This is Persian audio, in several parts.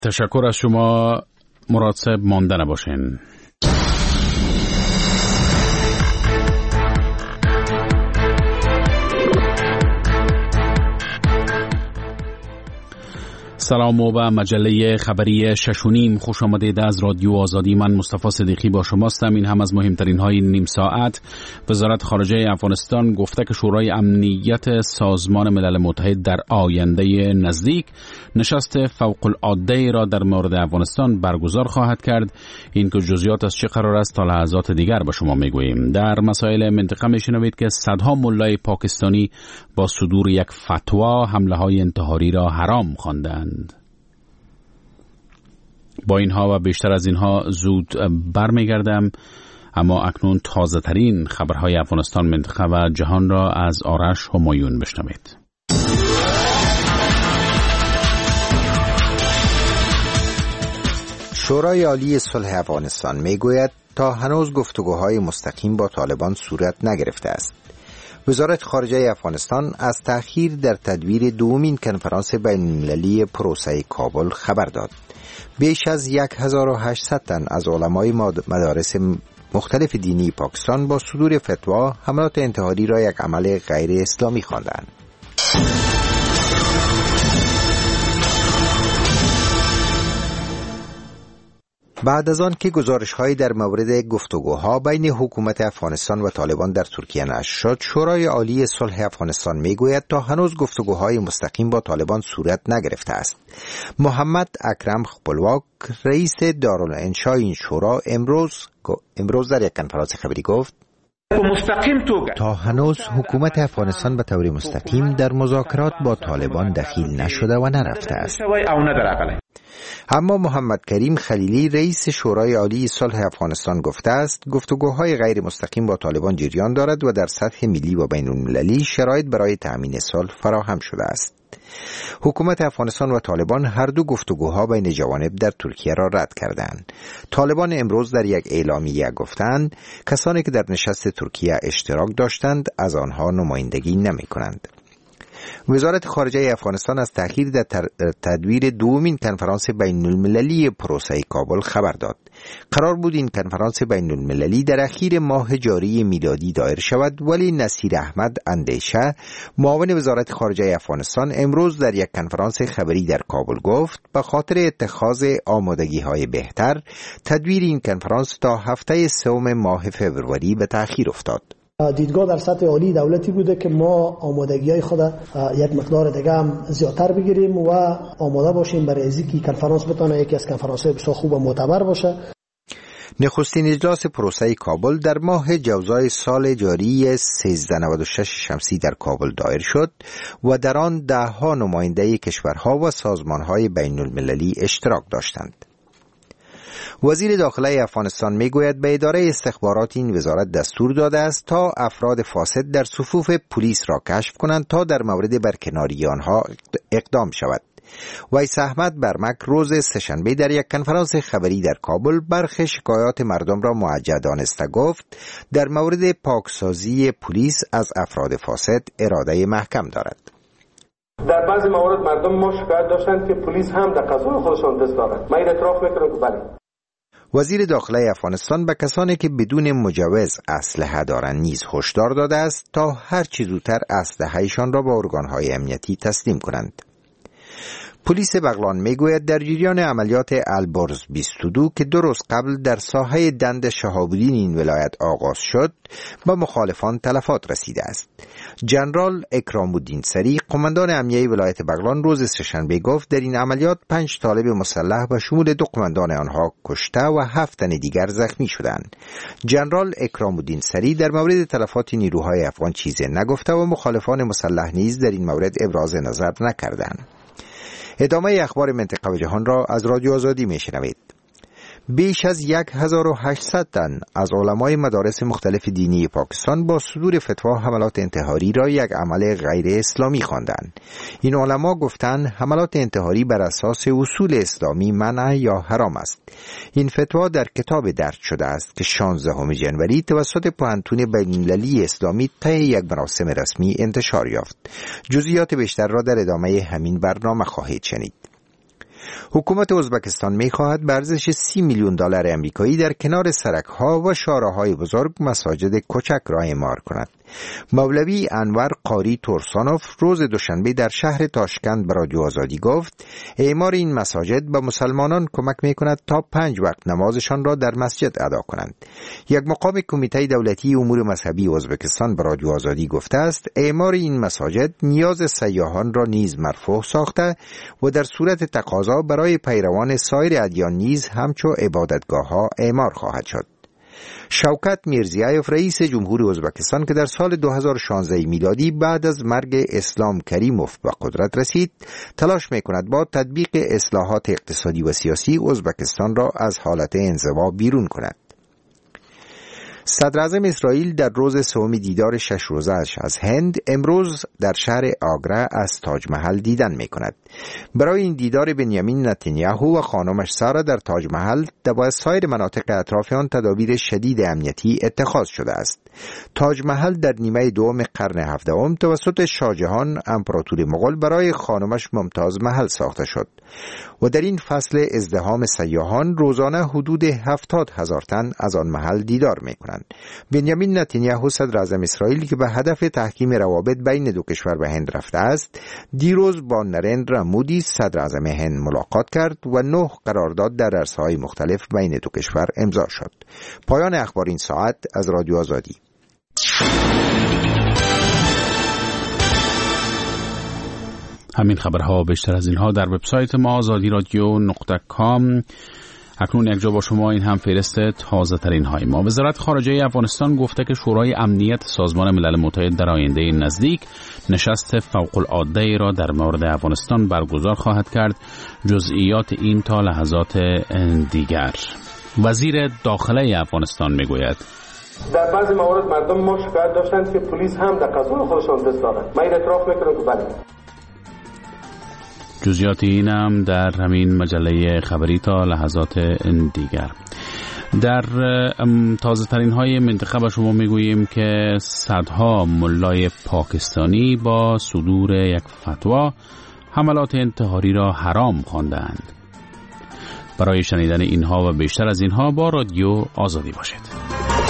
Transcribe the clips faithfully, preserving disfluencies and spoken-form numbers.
تشکر از شما. مراد صاحب مانده نباشین. سلام و به مجله خبری شش و نیم خوش آمدید. از رادیو آزادی من مصطفی صدیقی با شماستم. این هم از مهمترین های نیم ساعت. وزارت خارجه افغانستان گفته که شورای امنیت سازمان ملل متحد در آینده نزدیک نشست فوق العاده را در مورد افغانستان برگزار خواهد کرد. این که جزئیات از چه قرار است تا لحظات دیگر به شما میگوییم. در مسائل منطقه میشنوید که صدها ملای پاکستانی با صدور یک فتوا حمله های انتحاری را حرام خواندند. با اینها و بیشتر از اینها زود برمیگردم، اما اکنون تازه ترین خبرهای افغانستان، منطقه و جهان را از آرش همایون بشنوید. شورای عالی صلح افغانستان میگوید تا هنوز گفتگوهای مستقیم با طالبان صورت نگرفته است. وزارت خارجه افغانستان از تأخیر در تدویر دومین کنفرانس بین‌المللی پروسه کابل خبر داد. بیش از هزار و هشتصد تن از علمای مدارس مختلف دینی پاکستان با صدور فتوا حملات انتحاری را یک عمل غیر اسلامی خواندند. بعد از آن که گزارش‌هایی در مورد گفتگوها بین حکومت افغانستان و طالبان در ترکیه نشر شد، شورای عالی صلح افغانستان میگوید تا هنوز گفتگوهای مستقیم با طالبان صورت نگرفته است. محمد اکرم خپلواک، رئیس دارالانشا این شورا، امروز امروز در یک کنفرانس خبری گفت تا هنوز حکومت افغانستان به طور مستقیم در مذاکرات با طالبان دخیل نشده و نرفته است. اما محمد کریم خلیلی، رئیس شورای عالی صلح افغانستان، گفته است گفتگوهای غیر مستقیم با طالبان جریان دارد و در سطح ملی و بین المللی شرایط برای تأمین صلح فراهم شده است. حکومت افغانستان و طالبان هر دو گفتگوها بین جوانب در ترکیه را رد کردند. طالبان امروز در یک اعلامیه گفتند کسانی که در نشست ترکیه اشتراک داشتند از آنها نمایندگی نمی کنند. وزارت خارجه افغانستان از تأخیر در تدویر دومین کنفرانس بین المللی پروسه کابل خبر داد. قرار بود این کنفرانس بین المللی در اخیر ماه جاری میلادی دایر شود، ولی نصیر احمد اندیشه، معاون وزارت خارجه افغانستان، امروز در یک کنفرانس خبری در کابل گفت به خاطر اتخاذ آمادگی‌های بهتر تدویر این کنفرانس تا هفته سوم ماه فوریه به تأخیر افتاد. دیدگاه در سطح عالی دولتی بوده که ما آمادگی‌های خود یک مقدار دیگه هم زیادتر بگیریم و آماده باشیم برای اینکه کنفرانس بتونه یکی از کنفرانس‌های بسیار خوب و معتبر باشه. نخستین اجلاس پروسه کابل در ماه جوزای سال جاری سیزده نود و شش شمسی در کابل دایر شد و در آن ده ها نماینده کشورها و سازمان‌های بین المللی اشتراک داشتند. وزیر داخله افغانستان میگوید به اداره استخبارات این وزارت دستور داده است تا افراد فاسد در صفوف پلیس را کشف کنند تا در مورد برکناری آنها اقدام شود. ویس احمد برمک روز سه‌شنبه در یک کنفرانس خبری در کابل برخی شکایات مردم را موجه دانسته گفت در مورد پاکسازی پلیس از افراد فاسد اراده محکم دارد. در بعضی موارد مردم ما شکایت داشتند که پلیس هم در قضای خودشان دست دارد. من این اعتراف میکنم که بله. وزیر داخله افغانستان به کسانی که بدون مجوز اسلحه دارند نیز هشدار داده است تا هر چه زودتر اسلحه‌شان را به ارگان‌های امنیتی تسلیم کنند. پلیس بغلان میگوید در جریان عملیات البرز بیست و دو که دو روز قبل در ساحه دند شهاب‌الدین این ولایت آغاز شد، به مخالفان تلفات رسیده است. جنرال اکرام الدین سری، قماندان امنیه ولایت بغلان، روز سه‌شنبه گفت در این عملیات پنج طالب مسلح به شمول دو قماندان آنها کشته و هفت تن دیگر زخمی شدند. جنرال اکرام الدین سری در مورد تلفات نیروهای افغان چیزی نگفته و مخالفان مسلح نیز در این مورد ابراز نظر نکردند. ادامه اخبار منطقه و جهان را از رادیو آزادی میشنوید. بیش از هزار و هشتصد تن از علمای مدارس مختلف دینی پاکستان با صدور فتوا حملات انتحاری را یک عمل غیر اسلامی خواندند. این علما گفتند حملات انتحاری بر اساس اصول اسلامی منع یا حرام است. این فتوا در کتاب درج شده است که شانزدهم ژانویه توسط پوهنتون بین‌المللی اسلامی طی یک مراسم رسمی انتشار یافت. جزئیات بیشتر را در ادامه همین برنامه خواهید شنید. حکومت ازبکستان می‌خواهد به ارزش سی میلیون دلار آمریکایی در کنار سرک‌ها و شارع‌های بزرگ مساجد کوچک را اعمار کند. مولوی انور قاری تورسانوف روز دوشنبه در شهر تاشکند به رادیو آزادی گفت اعمار این مساجد به مسلمانان کمک می‌کند تا پنج وقت نمازشان را در مسجد ادا کنند. یک مقام کمیته دولتی امور مذهبی ازبکستان به رادیو آزادی گفته است اعمار این مساجد نیاز سیاحان را نیز مرفوع ساخته و در صورت تقاضا برای پیروان سایر ادیان نیز همچو عبادتگاه‌ها اعمار خواهد شد. شوکت میرزیایف رئیس جمهور ازبکستان که در سال دو هزار و شانزده میلادی بعد از مرگ اسلام کریموف به قدرت رسید تلاش میکند با تطبیق اصلاحات اقتصادی و سیاسی ازبکستان را از حالت انزوا بیرون کند. صدر اعظم اسرائیل در روز سوم دیدار شش روزه‌اش از هند امروز در شهر آگرا از تاج محل دیدن می کند. برای این دیدار بنیامین نتانیاهو و خانمش سارا در تاج محل و سایر مناطق اطراف آن تدابیر شدید امنیتی اتخاذ شده است. تاج محل در نیمه دوم قرن هفدهم توسط شاهجهان امپراتور مغول برای خانمش ممتاز محل ساخته شد و در این فصل ازدحام سیاحان روزانه حدود هفتاد هزار تن از آن محل دیدار می کنند. بنیامین نتانیاهو صدر اعظم اسرائیل که به هدف تحکیم روابط بین دو کشور به هند رفته است دیروز با نریندرا مودی صدر اعظم هند ملاقات کرد و نه قرارداد در عرصه‌های مختلف بین دو کشور امضا شد. پایان اخبار این ساعت از رادیو آزادی. همین خبرها بیشتر از اینها در وبسایت ما آزادی رادیو نقطه کام. اکنون یک جا با شما این هم فهرست تازه ترین های ما. وزارت خارجه افغانستان گفته که شورای امنیت سازمان ملل متحد در آینده نزدیک نشست فوق العاده را در مورد افغانستان برگزار خواهد کرد. جزئیات این تا لحظات دیگر. وزیر داخله افغانستان میگوید در بعضی موارد مردم ما شکایت داشتند که پلیس هم در قضای خودشان دست دارند. من اعتراف میکنم که بله. جزئیات این هم در همین مجله خبری تا لحظات دیگر. در تازه ترین های منطقه به شما میگوییم که صدها ملای پاکستانی با صدور یک فتوا حملات انتحاری را حرام خواندند. برای شنیدن اینها و بیشتر از اینها با رادیو آزادی باشید.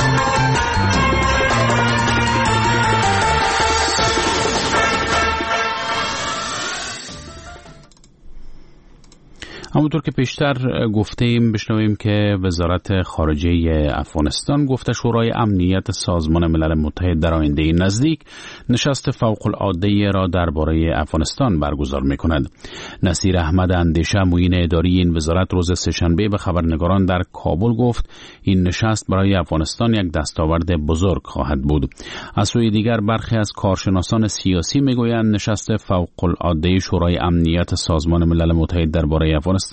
همونطور که پیشتر گفتیم بشنویم که وزارت خارجه افغانستان گفته شورای امنیت سازمان ملل متحد در آینده نزدیک نشست فوق العاده را درباره افغانستان برگزار می‌کند. نصیر احمد اندیشه معین اداری این وزارت روز سه‌شنبه به خبرنگاران در کابل گفت این نشست برای افغانستان یک دستاورد بزرگ خواهد بود. از سوی دیگر برخی از کارشناسان سیاسی میگویند نشست فوق العاده شورای امنیت سازمان ملل متحد درباره افغانستان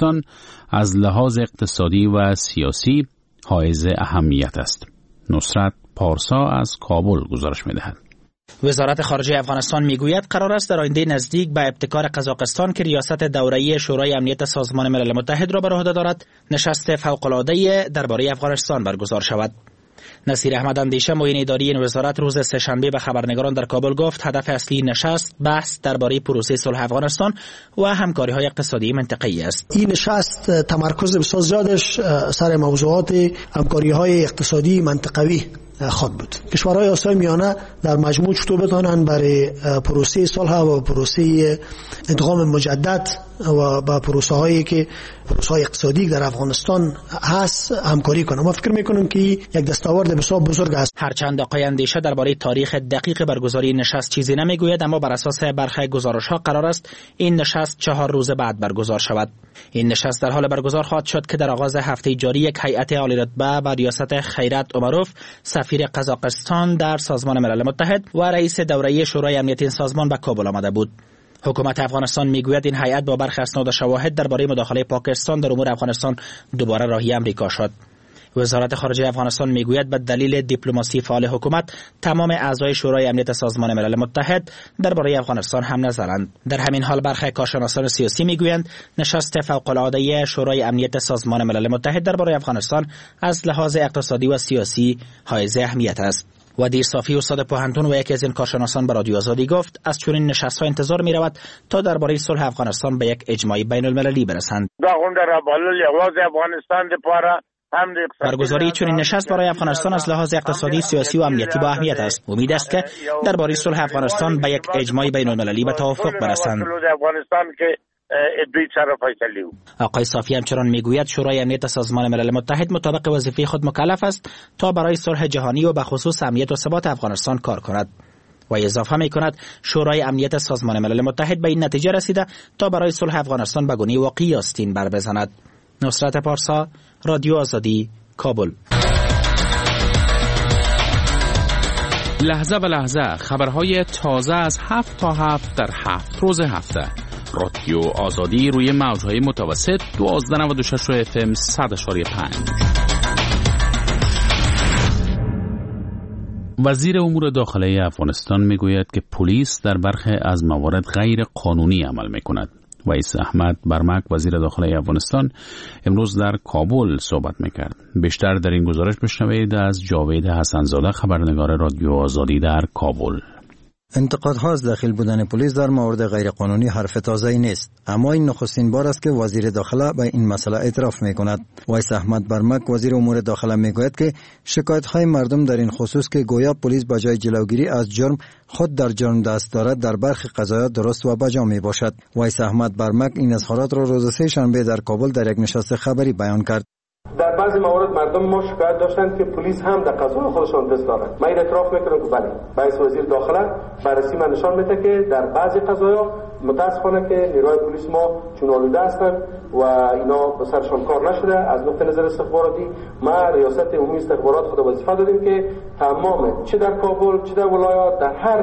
از لحاظ اقتصادی و سیاسی حائز اهمیت است. نصرت پارسا از کابل گزارش می‌دهد. وزارت خارجه افغانستان میگوید قرار است در آینده نزدیک به ابتکار قزاقستان که ریاست دوره‌ای شورای امنیت سازمان ملل متحد را بر عهده دارد نشست فوق‌العاده درباره افغانستان برگزار شود. نصیر احمد اندیشه معین اداری این وزارت روز سه‌شنبه به خبرنگاران در کابل گفت هدف اصلی نشست بحث درباره پروسه صلح افغانستان و همکاری‌های اقتصادی منطقه‌ای است. این نشست تمرکز بسیار زیادش سر موضوعات همکاری‌های اقتصادی منطقه‌ای خواهد بود. کشورهای آسیای میانه در مجموع چطور بتوانند برای پروسه صلح و پروسه انتقام مجدد و با پروسه هایی که پروسه های اقتصادی در افغانستان هست همکاری کنند. ما فکر میکنم که یک دستاورد بسیار بزرگ است. هرچند آقای اندیشه درباره تاریخ دقیق برگزاری نشست چیزی نمیگوید، اما بر اساس برخی گزارش‌ها قرار است این نشست چهار روز بعد برگزار شود. این نشست در حال برگزار خواهد شد که در آغاز هفته جاری یک هیئت عالی رتبه با ریاست خیرت عمروف سفیر قزاقستان در سازمان ملل متحد و رئیس دوره‌ای شورای امنیت این سازمان به کابل آمده بود. حکومت افغانستان میگوید این هیئت با برخی اسناد و شواهد درباره مداخله پاکستان در امور افغانستان دوباره راهی امریکا شد. وزارت خارجه افغانستان میگوید به دلیل دیپلماسی فعال حکومت تمام اعضای شورای امنیت سازمان ملل متحد درباره افغانستان هم نظرند. در همین حال برخی کارشناسان سیاسی میگویند نشست فوق‌العاده شورای امنیت سازمان ملل متحد درباره افغانستان از لحاظ اقتصادی و سیاسی حائز اهمیت است. ودیر صافی استاد پوهنتون و یکی از این کارشناسان به رادیو آزادی گفت از چنین نشست‌ها انتظار می‌رود تا درباره صلح افغانستان به یک اجماع بین‌المللی برسند. برگزاری چنین نشست برای افغانستان از لحاظ اقتصادی، سیاسی و امنیتی با اهمیت است. امید است که درباره صلح افغانستان به یک اجماع بین‌المللی به توافق برسند. آقای صافی همچنان میگوید شورای امنیت سازمان ملل متحد مطابق وظیفه خود مکلف است تا برای صلح جهانی و به خصوص امنیت و ثبات افغانستان کار کند. و اضافه می کند شورای امنیت سازمان ملل متحد به این نتیجه رسیده تا برای صلح افغانستان به گونه واقعی آستین بر بزند. نصرت پارسا، رادیو آزادی، کابل. لحظه به لحظه خبرهای تازه از هفت تا هفت در هفت روز هفته. رادیو آزادی روی موجهای متوسط دوازده نود و شش اف ام صد اشاری پنج. وزیر امور داخلی افغانستان میگوید که پلیس در برخی از موارد غیر قانونی عمل میکند. ویس احمد برمک وزیر داخلی افغانستان امروز در کابل صحبت میکرد. بیشتر در این گزارش بشنوید از جاوید حسنزاده، خبرنگار رادیو آزادی در کابل. انتقادها از داخل بودن پلیس در مورد غیرقانونی حرف تازه‌ای نیست، اما این نخستین بار است که وزیر داخله به این مسئله اعتراف می‌کند. ویس احمد برمک وزیر امور داخله میگوید که شکایت‌های مردم در این خصوص که گویا پلیس به جای جلوگیری از جرم خود در جرم دست دارد در برخی قضایا درست و بجا میباشد. ویس احمد برمک این اظهارات را روز سه شنبه در کابل در یک نشست خبری بیان کرد. در بعضی موارد مردم ما شکایت داشتند که پلیس هم در قضای خودشان دست دارند. من اعتراف میکنم که بله، باعث وزیر داخله بررسی من نشان میده که در بعضی قضایا متاسفانه که نیروهای پلیس ما چون آلوده هستند و اینا به سرشان کار نشده. از نقطه نظر استخباراتی ما ریاست عمومی استخبارات خود وظیفه دادیم که تمام چه در کابل چه در ولایات در هر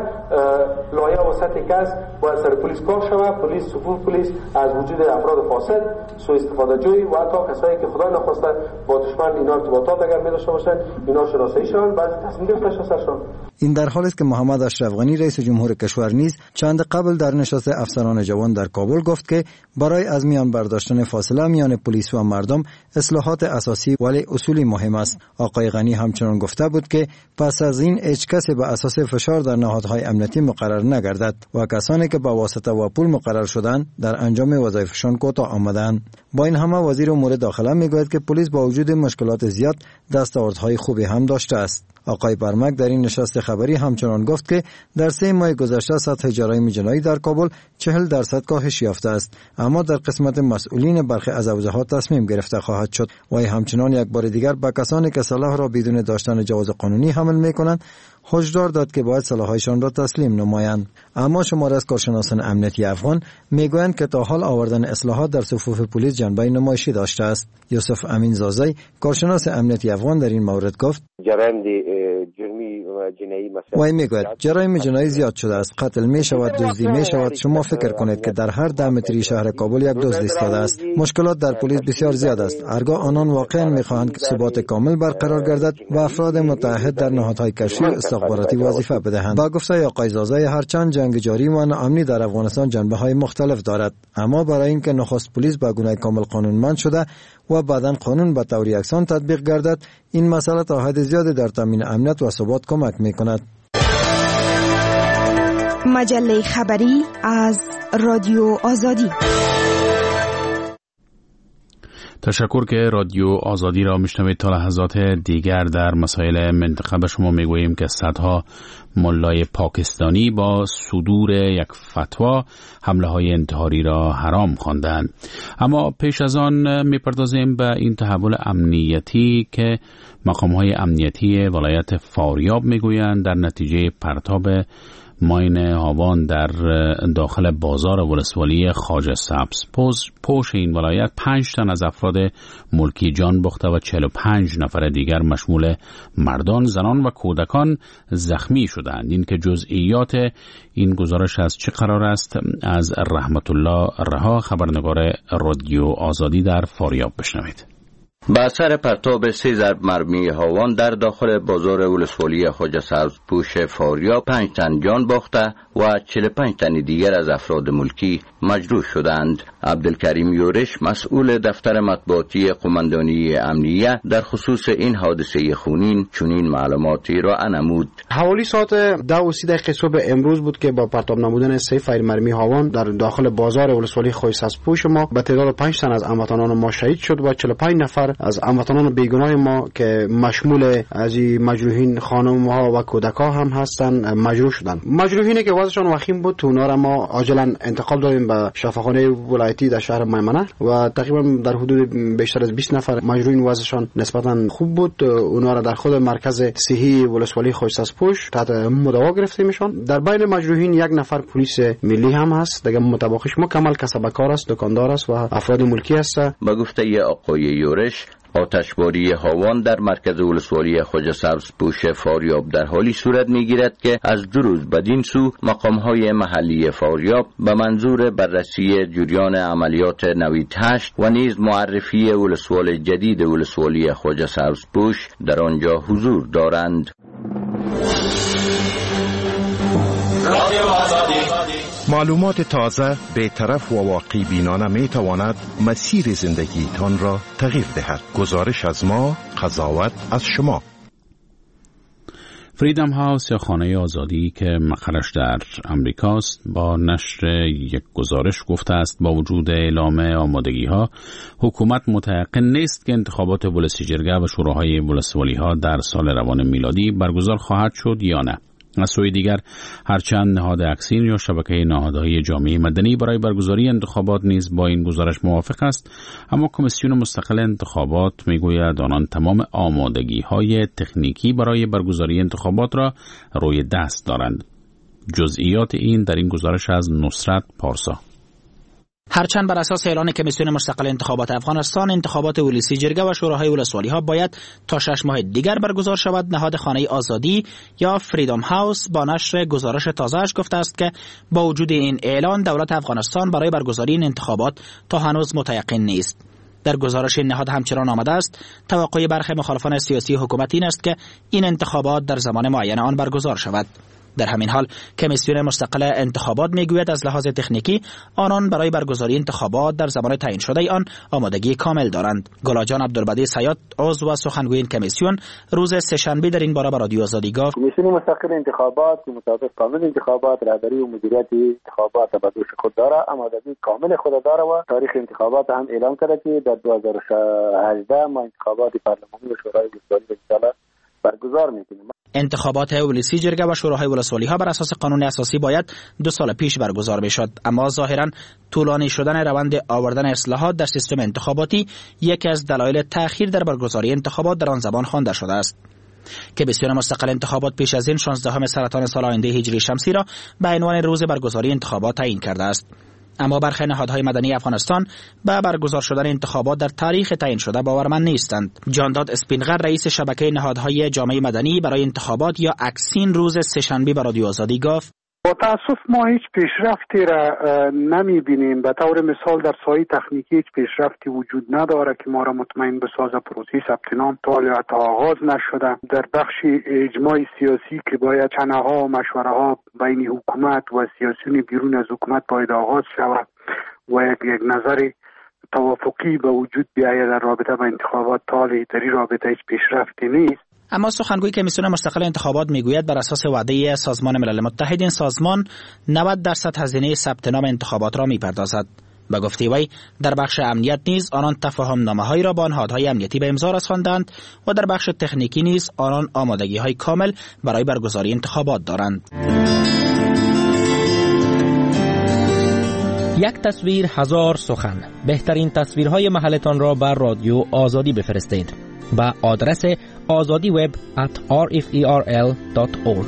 لایه و سطحی که است باید سر پلیس کار شود. پلیس صفوف پلیس از وجود افراد فاسد، سوء استفاده جویی و حتی کسایی که خدای نخواسته با دشمن اینا ارتباطات اگر می داشته باشند اینا شناسایی شوند، بعد تصمیم گرفته سرشان. این در حالی است که محمد اشرف غنی رئیس جمهور کشور نیز چند قبل در نشست افسران جوان در کابل گفت که برای از میان برداشتن فاصله میان پلیس و مردم اصلاحات اساسی ولی اصولی مهم است. آقای غنی همچنان گفته بود که پس از این هیچ کسی به اساس فشار در نهادهای امنیتی مقرر نگردد و کسانی که با واسطه و پول مقرر شدند در انجام وظایفشان کوتاه آمدند. با این همه وزیر امور داخله میگوید که پلیس با وجود مشکلات زیاد دستاوردهای خوبی هم داشته است. آقای برمک در این نشست خبری همچنان گفت که در سه ماه گذشته سطح جرایم جنایی در کابل چهل درصد کاهش یافته است، اما در قسمت مسئولین برخی از حوزه‌ها تصمیم گرفته خواهد شد. و همچنان یک بار دیگر به کسانی که سلاح را بدون داشتن جواز قانونی حمل می‌کنند هشدار داد که باید سلاح‌هایشان را تسلیم نمایند. اما شماری از کارشناسان امنیتی افغان میگویند که تا حال آوردن اصلاحات در صفوف پلیس جنبه نمایشی داشته است. یوسف امین زازی کارشناس امنیتی افغان در این مورد گفت جرایم جرمی و جنایی مثلا وای میگوید جرایم جنایی زیاد شده است، قتل می شود، دزدی می شود. شما فکر کنید که در هر ده متری شهر کابل یک دزد ایستاده است. مشکلات در پلیس بسیار زیاد است. هرگاه آنان واقعا میخواهند که ثبات کامل برقرار گردد و افراد متعهد در نهادهای کشفی و استخباراتی وظیفه بدهند. با گفته آقای زازی هرچند جنگ جاری و ناامنی در افغانستان جنبه های مختلف دارد، اما برای اینکه نخست پلیس به گونه کامل قانونمند شده و بعداً قانون به طور یکسان تطبیق گردد، این مسئله تا حد زیادی در تامین امنیت و ثبات کمک می‌کند. مجله خبری از رادیو آزادی. تشکر که رادیو آزادی را میشنوید. تا لحظات دیگر در مسائل منطقه به شما میگوییم که صدها ملای پاکستانی با صدور یک فتوا حمله های انتحاری را حرام خواندند. اما پیش از آن میپردازیم به این تحول امنیتی که مقام های امنیتی ولایت فاریاب میگویند در نتیجه پرتاب ماین هاوان در داخل بازار ولسوالی خواجه سبز پوش این ولایت پنج تن از افراد ملکی جان باخته و چهل و پنج نفر دیگر مشمول مردان، زنان و کودکان زخمی شدند. این که جزئیات این گزارش از چه قرار است از رحمت الله رها، خبرنگار رادیو آزادی در فاریاب بشنوید. با اثر پرتاب سه ضرب مرمی هاوان در داخل بازار ولسوالی خواجه سبزپوش فاریاب پنج تن جان باخته و چهل و پنج تن دیگر از افراد ملکی مجروح شدند. عبدالکریم یورش مسئول دفتر مطبوعاتی قماندانی امنیه در خصوص این حادثه خونین چنین معلوماتی را نمود. حوالی ساعت ده و سی دقیقه صبح امروز بود که با پرتاب نمودن سه فیر مرمی هاوان در داخل بازار ولسوالی خواجه سبزپوش ما به تعداد پنج تن از هموطنان ما شهید شد و چهل و پنج نفر از هموطنان بیگناه ما که مشمول از مجروحین خانم ها و کودک ها هم هستند مجروح شدند. مجروحینی که وضعشان وخیم بود اونا را ما عاجلا انتقال دادیم به شفاخانه ولایتی در شهر میمنه و تقریبا در حدود بیشتر از بیست نفر مجروحین وضعشان نسبتا خوب بود. اونا را در خود مرکز صحی ولسوالی خواجه سبزپوش تحت مداوا گرفتیمشان. در بین مجروحین یک نفر پلیس ملی هم هست، دیگه مطابقش مکمل کسب کار است، دکاندار است و افراد ملکی است. با گفته آقای یورش آتشباری هاوان در مرکز ولسوالی خواجه سبزپوش فاریاب در حالی صورت میگیرد که از دو روز بدین سو مقامهای محلی فاریاب به منظور بررسی جریان عملیات نوید هشت و نیز معرفی ولسوال جدید ولسوالی خواجه سبزپوش در آنجا حضور دارند. معلومات تازه، بی‌طرف و واقع بینانه می تواند مسیر زندگیتان را تغییر دهد. گزارش از ما، قضاوت از شما. فریدم هاوس یا خانه آزادی که مقرش در امریکاست با نشر یک گزارش گفته است با وجود اعلام آمادگی ها حکومت متيقن نیست که انتخابات ولسی جرگه و شوراهای ولسوالی ها در سال روان میلادی برگزار خواهد شد یا نه. از سوی دیگر هرچند نهاد اکسین یا شبکه نهادهای جامعه مدنی برای برگزاری انتخابات نیز با این گزارش موافق است، اما کمیسیون مستقل انتخابات میگوید آنان تمام آمادگی‌های تکنیکی برای برگزاری انتخابات را روی دست دارند. جزئیات این در این گزارش از نصرت پارسا. هرچند بر اساس اعلان کمیسیون مستقل انتخابات افغانستان انتخابات ولسی جرگه و شوراهای ولسوالی ها باید تا شش ماه دیگر برگزار شود، نهاد خانه آزادی یا فریدم هاوس با نشر گزارش تازه‌اش گفته است که با وجود این اعلان دولت افغانستان برای برگزاری این انتخابات تا هنوز متيقن نیست. در گزارش این نهاد همچنان آمده است توقع برخی مخالفان سیاسی حکومت این است که این انتخابات در زمان معین آن برگزار شود. در همین حال کمیسیون مستقل انتخابات میگوید از لحاظ تکنیکی آنان برای برگزاری انتخابات در زمان تعیین شده آن آمادگی کامل دارند. گلاجان عبدالبدی سیاد عضو و سخنگوی این کمیسیون روز سه‌شنبه در این باره به رادیو آزادی گفت کمیسیون مستقل انتخابات که مطابق قانون انتخابات رهبری و مدیریت انتخابات به دوش خود داره، آمادگی کامل خود داره و تاریخ انتخابات هم اعلام کرده که در دو هزار و هجده ما انتخابات پارلمانی و شورای ولسوالی انشاءالله برگزار میکنیم. انتخابات ولسی جرگه و شوراهای ولسوالی ها بر اساس قانون اساسی باید دو سال پیش برگزار بشد، اما ظاهرا طولانی شدن روند آوردن اصلاحات در سیستم انتخاباتی یکی از دلایل تأخیر در برگزاری انتخابات در آن زمان خوانده شده است. کمیسیون مستقل انتخابات پیش از این شانزدهم سرطان سال آینده هجری شمسی را به عنوان روز برگزاری انتخابات تعیین کرده است. اما برخی نهادهای مدنی افغانستان به برگزار شدن انتخابات در تاریخ تعیین شده باورمند نیستند. جانداد اسپینغر رئیس شبکه نهادهای جامعه مدنی برای انتخابات یا اکسین روز سه‌شنبه به رادیو آزادی گفت با تاسف ما هیچ پیشرفتی را نمی بینیم. به طور مثال در سایه تکنیکی هیچ پیشرفتی وجود نداره که ما را مطمئن بسازه. پروسه ثبت نام تا حتی آغاز نشده. در بخش اجماع سیاسی که باید چنه ها و مشوره ها بین حکومت و سیاسیون بیرون از حکومت باید آغاز شود و یک, یک نظر توافقی به وجود بیاید در رابطه با انتخابات، تا در این رابطه هیچ پیشرفتی نیست. اما سخنگوی کمیسیون مستقل انتخابات میگوید بر اساس وعده سازمان ملل متحد این سازمان نود درصد هزینه ثبت نام انتخابات را میپردازد. به گفته وی در بخش امنیت نیز آنان تفاهم نامه‌هایی را با نهادهای امنیتی به امضا رساندند و در بخش تکنیکی نیز آنان آمادگی‌های کامل برای برگزاری انتخابات دارند. یک تصویر هزار سخن. بهترین تصویرهای محلتان را بر رادیو آزادی بفرستید با آدرس azadi web at r f e r l dot org.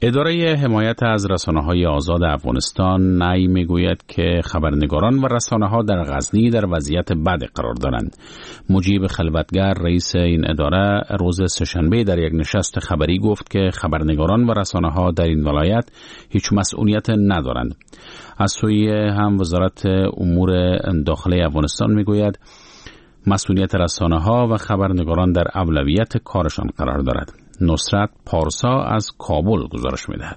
اداره حمایت از رسانه‌های آزاد افغانستان نی میگوید که خبرنگاران و رسانه‌ها در غزنی در وضعیت بد قرار دارند. مجیب خلوتگر رئیس این اداره روز سه‌شنبه در یک نشست خبری گفت که خبرنگاران و رسانه‌ها در این ولایت هیچ مسئولیت ندارند. از سوی هم وزارت امور داخلی افغانستان میگوید مسئولیت رسانه‌ها و خبرنگاران در اولویت کارشان قرار دارد. نصرت پارسا از کابل گزارش می‌دهد.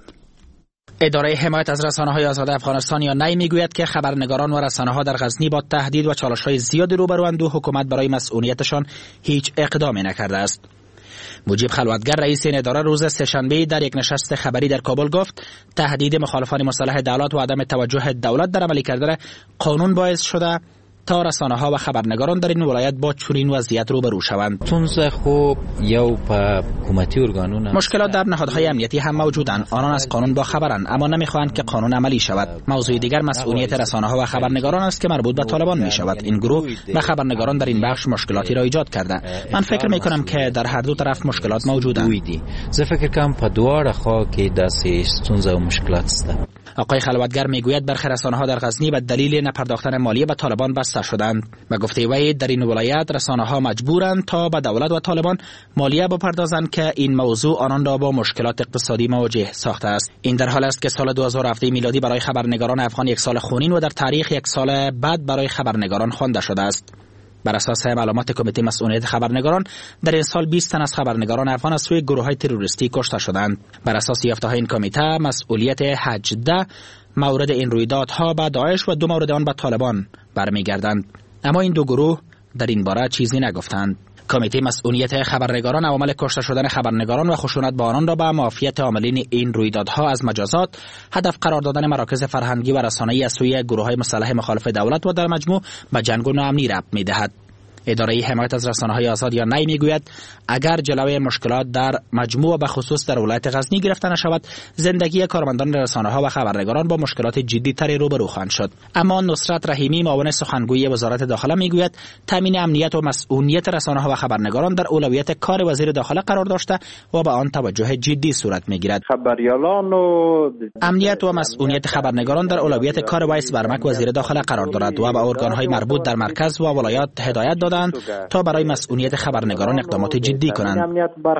اداره حمایت از رسانه‌های آزاد افغانستان یا نی میگوید که خبرنگاران و رسانه‌ها در غزنی با تهدید و چالش‌های زیادی روبروند و حکومت برای مسئولیتشان هیچ اقدامی نکرده است. مجیب خلوتگر رئیس این اداره روز سه‌شنبه در یک نشست خبری در کابل گفت تهدید مخالفان مسلح دولت و عدم توجه دولت در عملی کردن قانون باعث شده تا رسانه‌ها و خبرنگاران در این ولایت با چنین وضعیت روبرو شوند. تونزه خوب یو په حکومتی ارگانونه مشکلات در نهادهای امنیتی هم موجودند. آنان از قانون با خبرند اما نمیخواهند که قانون عملی شود. موضوع دیگر مسئولیت رسانه‌ها و خبرنگاران است که مربوط به طالبان می شود. این گروه و خبرنگاران در این بخش مشکلاتی را ایجاد کرده. من فکر می کنم که در هر دو طرف مشکلات موجودند. زه فکر کنم په دواړه خوا کې داسې ستونزه او مشکلات است. آقای خلوتگر میگوید برخی رسانه‌ها در غزنی به دلیل نپرداختن مالیه به طالبان بسته شدند. به گفته وی در این ولایت رسانه‌ها مجبورند تا به دولت و طالبان مالیه بپردازند که این موضوع آنان را با مشکلات اقتصادی مواجه ساخته است. این در حال است که سال دو هزار و هفده میلادی برای خبرنگاران افغان یک سال خونین و در تاریخ یک سال بعد برای خبرنگاران خوانده شده است. بر اساس معلومات کمیته مسئولیت خبرنگاران در این سال بیست تن از خبرنگاران افغان از سوی گروه‌های تروریستی کشته شدند. بر اساس یافته‌های این کمیته مسئولیت هجده مورد این رویدادها به داعش و دو مورد آن به طالبان برمیگردند. اما این دو گروه در این باره چیزی نگفتند. کمیته مسئولیت خبرنگاران عوامل کشته شدن خبرنگاران و خشونت با آنان را به معافیت عاملین این رویدادها از مجازات هدف قرار دادن مراکز فرهنگی و رسانه‌ای از سوی گروه‌های مسلح مخالف دولت و در مجموع به جنگ و ناامنی ربط می‌دهد. اداره حمایت از رسانه‌های آزاد یا نی میگوید اگر جلوی مشکلات در مجموع و به خصوص در ولایت غزنی گرفته نشود زندگی کارمندان رسانه‌ها و خبرنگاران با مشکلات جدی تری روبرو خواهند شد. اما نصرت رحیمی معاون سخنگوی وزارت داخله میگوید تامین امنیت و مسئولیت رسانه‌ها و خبرنگاران در اولویت کار وزیر داخله قرار داشته و به آن توجه جدی صورت میگیرد. خبریالان و امنیت و مسئولیت خبرنگاران در اولویت کار وایس برمک وزیر داخله قرار دارد و به ارگان‌های مربوط در مرکز و ولایات هدایت داده تا برای مسئولیت خبرنگاران اقدامات جدی کنند.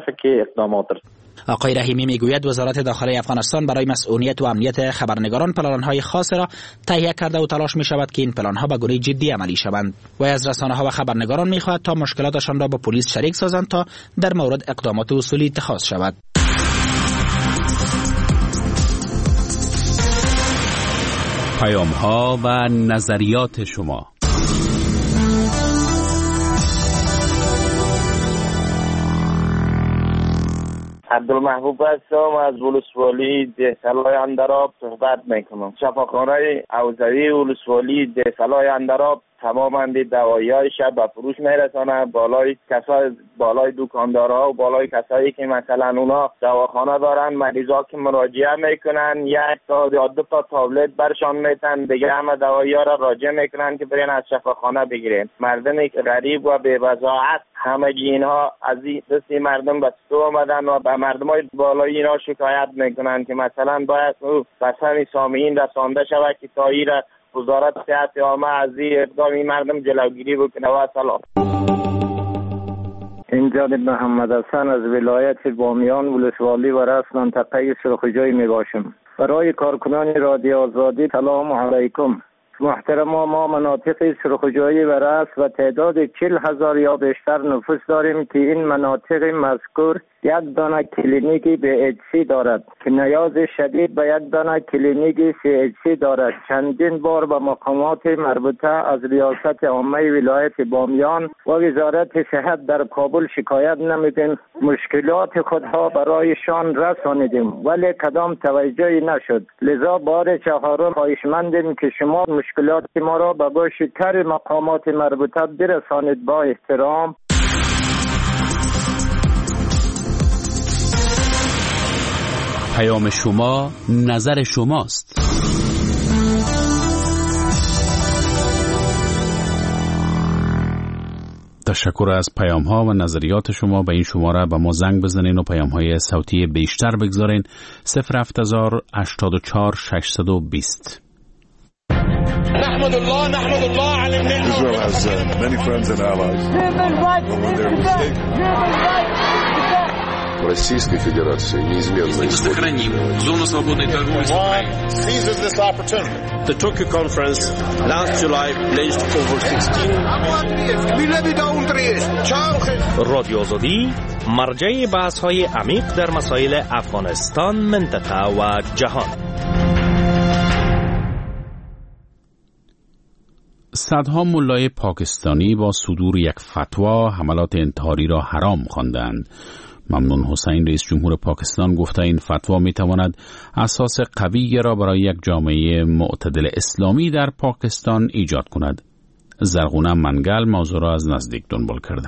آقای رحیمی میگوید وزارت داخلی افغانستان برای مسئولیت و امنیت خبرنگاران پلان‌های خاصی را تهیه کرده و تلاش می‌شود که این پلان‌ها به گونه جدی عملی شوند. و از رسانه‌ها و خبرنگاران می‌خواهد تا مشکلاتشان را با پلیس شریک سازند تا در مورد اقدامات اصولی اتخاذ شود. پیام‌ها و نظریات شما. عبدالمحبوب هستم از ولسوالی دهسالای اندراب صحبت میکنم. شفاخانه اوزوی ولسوالی دهسالای اندراب تماما دوایی‌های شب به فروش میرسانه. بالای کسای بالای دکاندارها و بالای کسایی که مثلا اونا دواخانه دارن مریضا که مراجعه میکنن یک تا یا دو تا تابلت برشان میتن دیگه همه دوایی‌ها را راجع میکنن که برین از شفاخانه بگیرین. مردم غریب و بی وضاحت همگی اینها از دست مردم به تو آمدن و به مردمای بالای اینا شکایت میکنن که مثلا باید بسن سامعین رسانده شود که تا ایره وزارت صحت عامه از این اقدام این مردم جلوگیری بکنه. و سلام. اینجا محمد حسن از ولایت بامیان ولسوالی و رأس منطقه سرخجای می باشم. برای کارکنان رادیو آزادی سلام علیکم. محترم ما مناطق سرخجایی و رأس و تعداد چل هزار یا بیشتر نفوس داریم که این مناطق مذکور یک دانه کلینیکی به اچ سی دارد که نیاز شدید به یک دانه کلینیکی سی اچ سی دارد. چندین بار به مقامات مربوطه از ریاست عامه ولایت بامیان و وزارت صحت در کابل شکایت نمودیم. مشکلات خودها برایشان رسانیدیم ولی کدام توجهی نشد. لذا بار چهارم خواهشمندیم که شما مشکلات ما را به گوش تر مقامات مربوطه برسانید. با احترام. پیام شما نظر شماست. تشکر از پیام ها و نظریات شما. به این شماره به ما زنگ بزنین و پیام های صوتی بیشتر بگذارین. صفر هفت هزار هشتاد و چهار ششصد و بیست. نحمد الله نحمد الله على النعمة. Israel has uh, many friends and allies. When they're mistaken. Российской Федерации неизменно сохраним зону свободной торговли с Украиной. Seizes this opportunity. The Tokyo conference last July pledged over sixteen. رادیو آزادی مرجع بحث‌های عمیق در مسائل افغانستان، منطقه و جهان. صدها ملای پاکستانی با صدور یک فتوا حملات انتحاری را حرام خواندند. ممنون حسین رئیس جمهور پاکستان گفته این فتوا می تواند اساس قوی را برای یک جامعه معتدل اسلامی در پاکستان ایجاد کند. زرغونه منگل موضوع را از نزدیک دنبال کرده.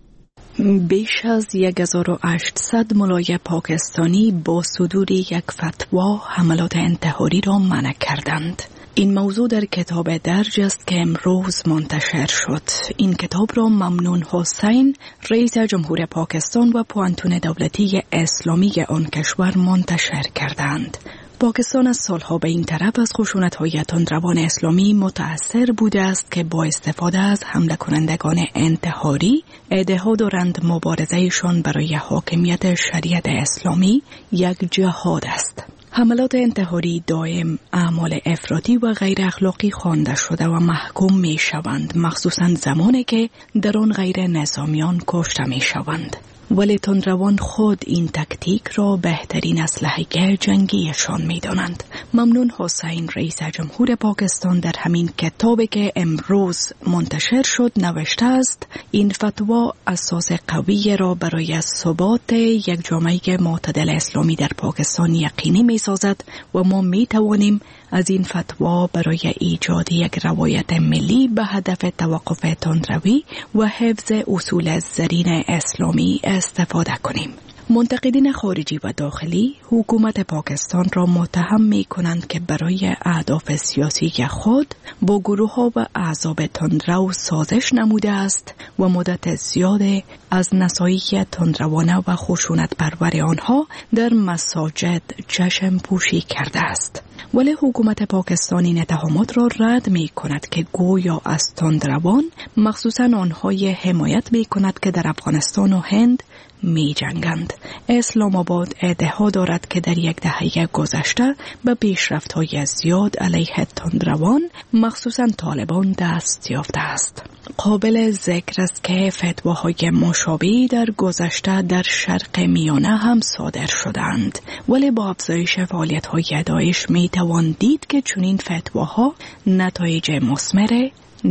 بیش از هزار و هشتصد ملای پاکستانی با صدور یک فتوا حملات انتحاری را منع کردند. این موضوع در کتاب درج است که امروز منتشر شد. این کتاب را ممنون حسین رئیس جمهور پاکستان و پوانتون دولتی اسلامی آن کشور منتشر کردند. پاکستان از سالها به این طرف از خشونت‌های تندروان اسلامی متأثر بوده است که با استفاده از حمله کنندگان انتحاری ادعا دارند مبارزهشان برای حاکمیت شریعت اسلامی یک جهاد است. حملات انتحاری دائم اعمال افراطی و غیر اخلاقی خوانده شده و محکوم می شوند، مخصوصا زمانی که در آن غیر نظامیان کشته می شوند. ولی تندروان خود این تکتیک را بهترین اسلحه جنگیشان می دانند. ممنون حسین رئیس جمهور پاکستان در همین کتابی که امروز منتشر شد نوشته است این فتوا اساس قوی را برای ثبات یک جامعه معتدل اسلامی در پاکستان یقینی می سازد و ما می توانیم از این فتوا برای ایجاد یک روایت ملی به هدف توقف تندروی و حفظ اصول زرین اسلامی استفاده کنیم. منتقدین خارجی و داخلی حکومت پاکستان را متهم می کنند که برای اهداف سیاسی خود با گروه ها و احزاب تندرو سازش نموده است و مدت زیاد از نصایح تندروانه و خشونت پرور آنها در مساجد چشم پوشی کرده است. ولی حکومت پاکستان این اتهامات را رد می کند که گویا از تندروان مخصوصا آنهای حمایت می کند که در افغانستان و هند می جنگند. اسلام آباد ادعا دارد که در یک دهه گذشته به پیشرفت‌های زیاد علیه تندروان مخصوصا طالبان دست یافته است. قابل ذکر است که فتواهای مشابهی در گذشته در شرق میانه هم صادر شدند، ولی با افزایش فعالیت‌های داعش می توان دید که چنین فتواها نتایج مثمر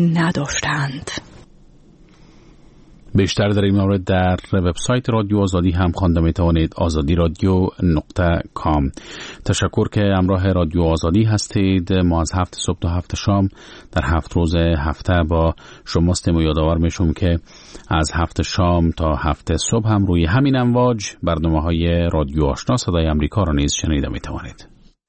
نداشتند. بیشتر در این مورد در وبسایت رادیو آزادی هم خوانده می توانید، آزادی رادیو نقطه کام. تشکر که همراه رادیو آزادی هستید. ما از هفت صبح تا هفت شام در هفت روز هفته با شما هستیم و یادآور میشم که از هفت شام تا هفت صبح هم روی همین امواج برنامه های رادیو آشنا صدای امریکا را نیز شنیده می توانید.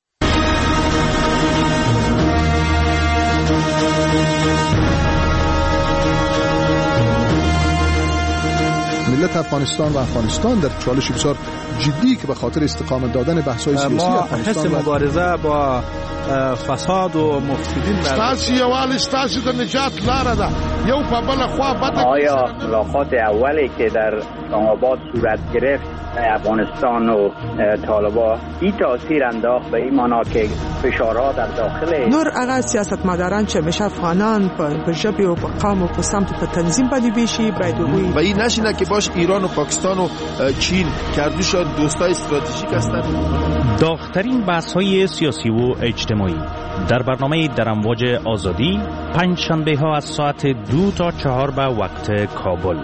ملت افغانستان و افغانستان در چالش بسیار جدی که به خاطر استقامت دادن بحث‌های سیاسی افغانستان ما حس مبارزه با فساد و مفسدین ستاسو یوال ستاسو د نجات لاره ده. یو په بل خوا بده. آیا ملاقات اولی که در اسلام آباد صورت گرفت افغانستان و طالبان این تاثیر انداخت به این معنا که فشارها در داخل نور هغه سیاستمداران چې مشه افغانان په ژبه او په قوم او په سمت په تنظیم باندې بشي باید وي و این نشینه که باش ایران و پاکستان و چین کردوش دوستای استراتژیک هستند. داغ‌ترین بحث‌های سیاسی و اجتماعی در برنامه در امواج آزادی پنج شنبه ها از ساعت دو تا چهار به وقت کابل.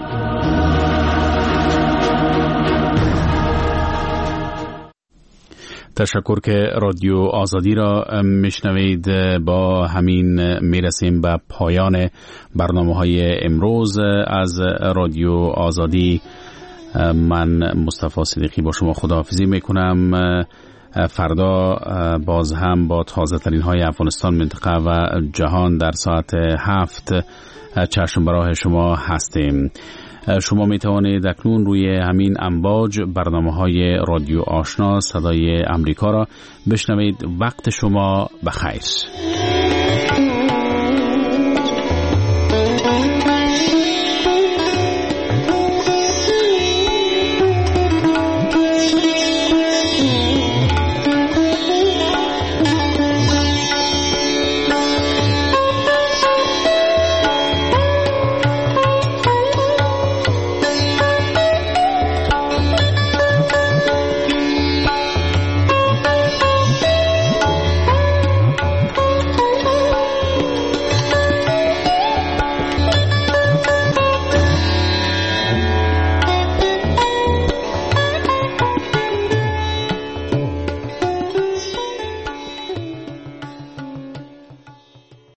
تشکر که رادیو آزادی را میشنوید. با همین میرسیم به پایان برنامه های امروز از رادیو آزادی. من مصطفی صدیقی با شما خداحافظی میکنم. فردا باز هم با تازه ترین های افغانستان، منطقه و جهان در ساعت هفت چشم براه شما هستیم. شما می توانید اکنون روی همین امواج برنامه های رادیو آشنا صدای امریکا را بشنوید. وقت شما بخیر.